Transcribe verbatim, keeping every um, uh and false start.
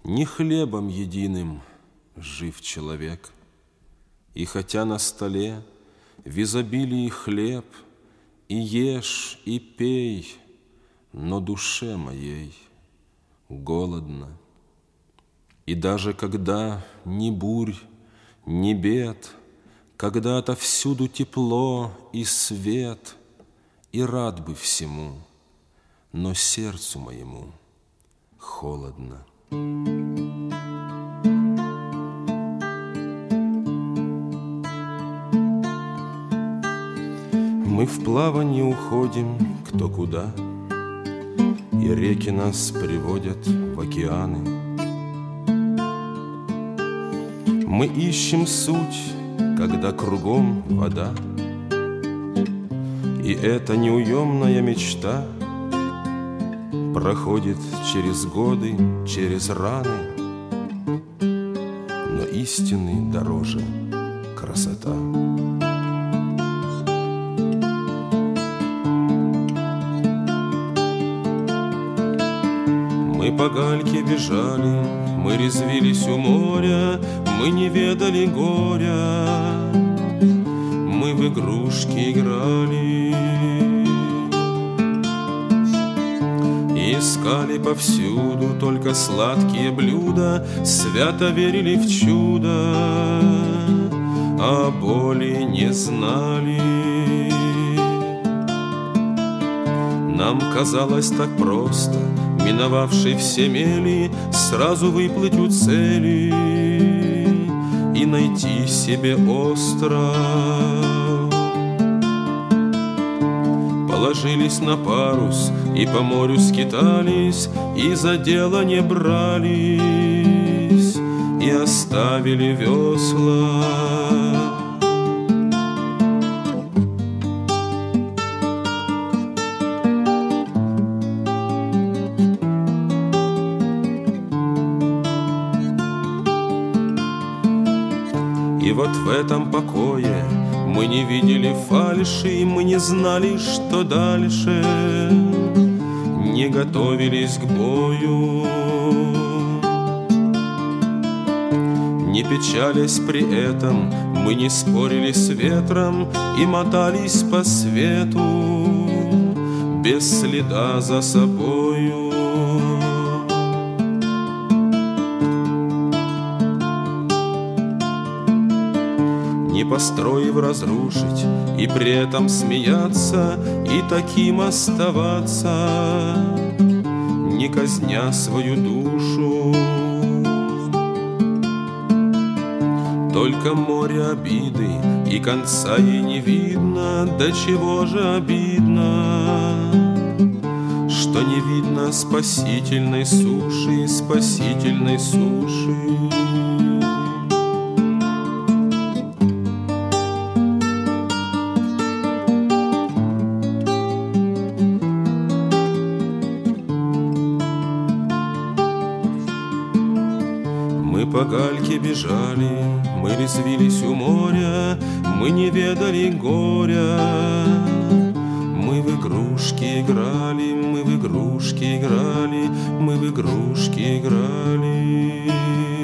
Не хлебом единым жив человек, и хотя на столе в изобилии хлеб, и ешь, и пей, но душе моей голодно. И даже когда ни бурь, ни бед, когда отовсюду тепло и свет, и рад бы всему, но сердцу моему холодно. Мы в плаванье уходим кто куда, и реки нас приводят в океаны. Мы ищем суть, когда кругом вода, и эта неуемная мечта проходит через годы, через раны, но истины дороже красота. Мы по гальке бежали, мы резвились у моря, мы не ведали горя, мы в игрушки играли, искали повсюду только сладкие блюда, свято верили в чудо, а боли не знали. Нам казалось так просто, миновавший все мели, сразу выплыть у цели и найти себе остров. Положились на парус и по морю скитались, и за дело не брались, и оставили весла. И вот в этом покое мы не видели фальши, и мы не знали, что дальше, не готовились к бою, не печались при этом, мы не спорили с ветром и мотались по свету без следа за собою. Не построив разрушить, и при этом смеяться, и таким оставаться, не казня свою душу. Только море обиды, и конца ей не видно, до чего же обидно, что не видно спасительной суши, спасительной суши. Мы по гальке бежали, мы резвились у моря, мы не ведали горя, мы в игрушки играли, мы в игрушки играли, мы в игрушки играли.